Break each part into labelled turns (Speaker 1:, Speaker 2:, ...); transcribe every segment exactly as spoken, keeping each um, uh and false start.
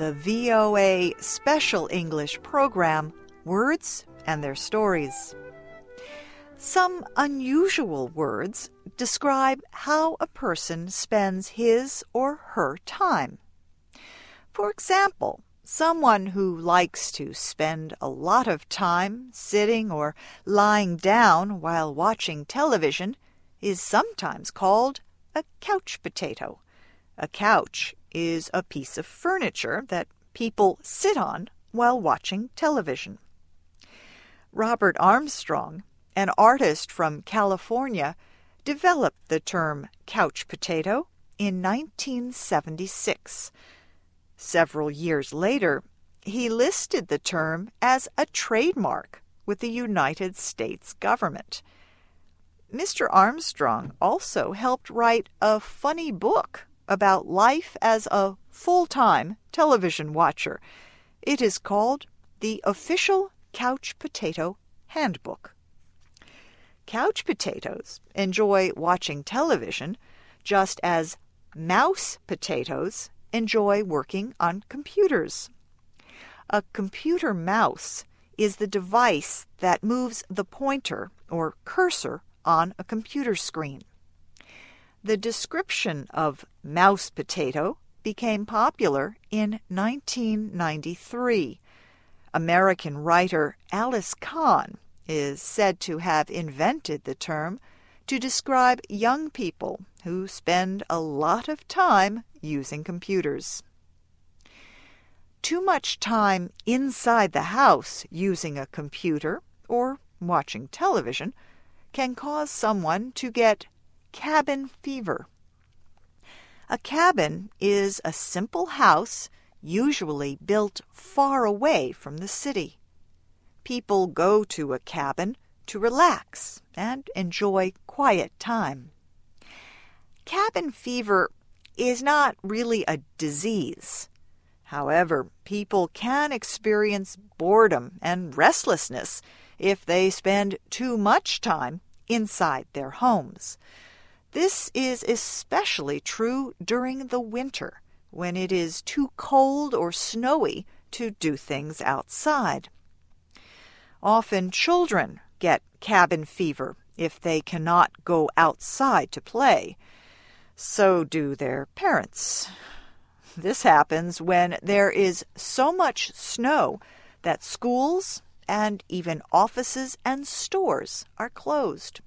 Speaker 1: the V O A Special English program, Words and Their Stories. Some unusual words describe how a person spends his or her time. For example, someone who likes to spend a lot of time sitting or lying down while watching television is sometimes called a couch potato. A couch is a piece of furniture that people sit on while watching television. Robert Armstrong, an artist from California, developed the term couch potato in nineteen seventy-six. Several years later, he listed the term as a trademark with the United States government. Mister Armstrong also helped write a funny book about life as a full-time television watcher. It is called The Official Couch Potato Handbook. Couch potatoes enjoy watching television just as mouse potatoes enjoy working on computers. A computer mouse is the device that moves the pointer or cursor on a computer screen. The description of mouse potato became popular in nineteen ninety-three. American writer Alice Kahn is said to have invented the term to describe young people who spend a lot of time using computers. Too much time inside the house using a computer or watching television can cause someone to get cabin fever. A cabin is a simple house usually built far away from the city. People go to a cabin to relax and enjoy quiet time. Cabin fever is not really a disease. However, people can experience boredom and restlessness if they spend too much time inside their homes. This is especially true during the winter, when it is too cold or snowy to do things outside. Often children get cabin fever if they cannot go outside to play. So do their parents. This happens when there is so much snow that schools and even offices and stores are closed.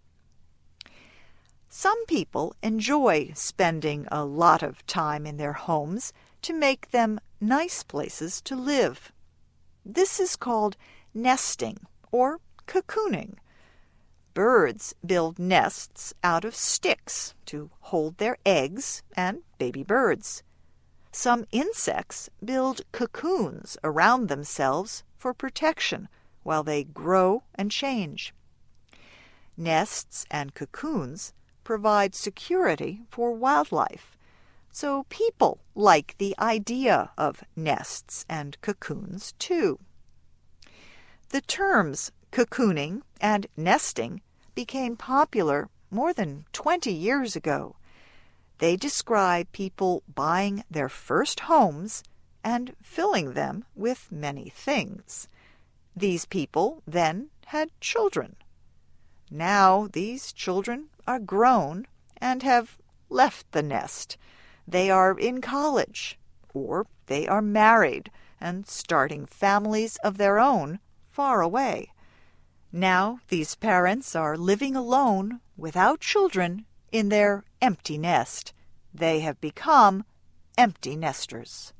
Speaker 1: Some people enjoy spending a lot of time in their homes to make them nice places to live. This is called nesting or cocooning. Birds build nests out of sticks to hold their eggs and baby birds. Some insects build cocoons around themselves for protection while they grow and change. Nests and cocoons provide security for wildlife, so people like the idea of nests and cocoons too. The terms cocooning and nesting became popular more than twenty years ago. They describe people buying their first homes and filling them with many things. These people then had children. Now these children are grown and have left the nest. They are in college, or they are married and starting families of their own far away. Now these parents are living alone without children in their empty nest. They have become empty nesters.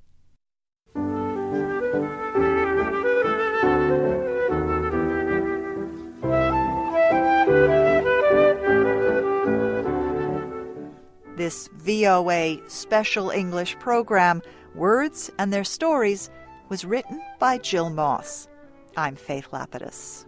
Speaker 1: This V O A Special English program, Words and Their Stories, was written by Jill Moss. I'm Faith Lapidus.